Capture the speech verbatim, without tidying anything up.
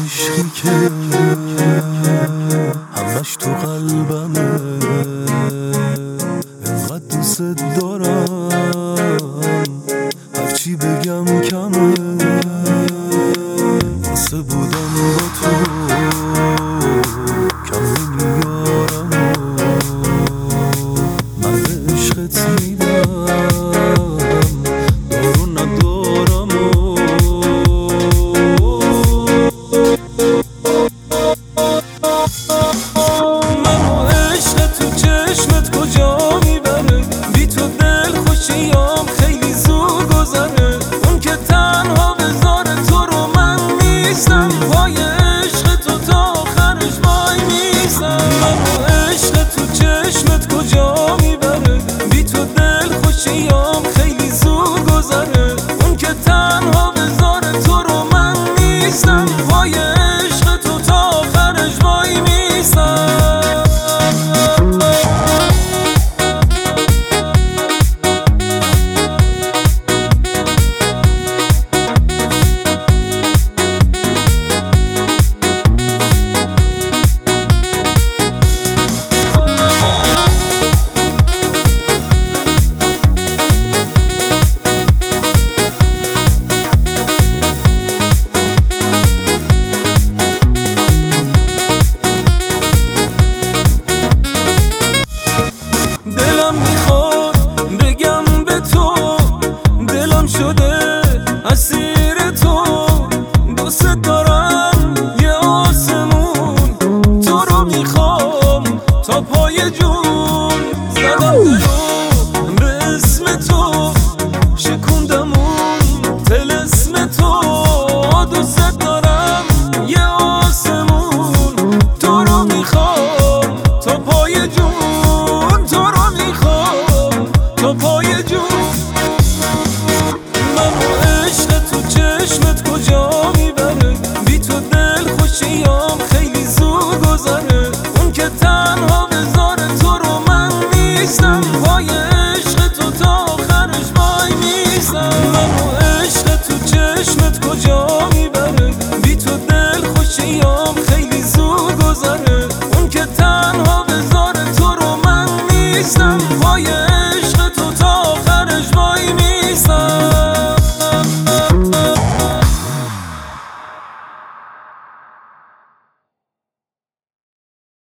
عشقی که همش تو قلبمه، انقدر دوست دارم هرچی بگم کمه. واسه بودم با تو کم نمیارم و من به عشقت میدم دارو ندارم منو عشق تو چشمت کجا میبره، بی تو دل خوشیام خیلی زود گذره. اون که تنها بذاره تو رو من نیستم، پای عشق تو تا آخرش وای میستم. منو عشق تو چشمت کجا میبره، بی تو دل خوشیام خیلی زود گذره.